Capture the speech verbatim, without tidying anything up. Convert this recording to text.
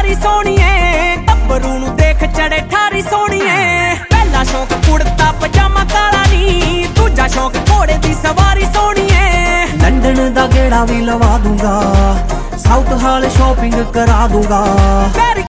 यारी सोहणीए टब्बरू नूं देख चढ़े ठारी सोहणीए पहला शौक कुड़ता पजामा काला नी दूजा शौक घोड़े दी सवारी सोहणीए लंडन दा गेड़ा भी लवा दूंगा साउथ हाल शॉपिंग करा दूंगा।